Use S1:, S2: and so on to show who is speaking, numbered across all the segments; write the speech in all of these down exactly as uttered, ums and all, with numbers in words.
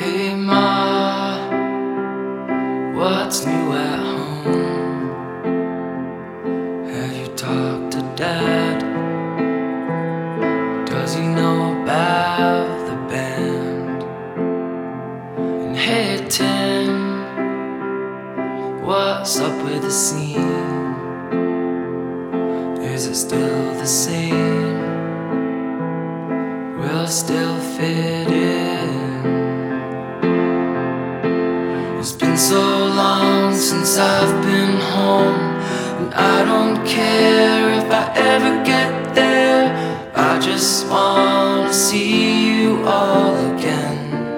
S1: Hey Ma, what's new at home? Have you talked to Dad? Does he know about the band? And hey Tim, what's up with the scene? Is it still the same? Will it still fit in? It's been so long since I've been home, and I don't care if I ever get there. I just wanna see you all again.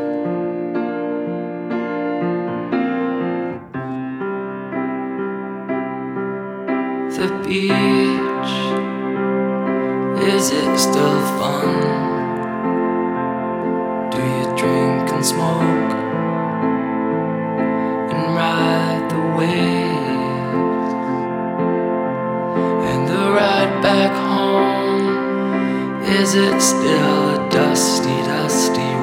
S1: The beach, is it still fun? Do you drink and smoke and ride the waves? And the ride back home, is it still a dusty, dusty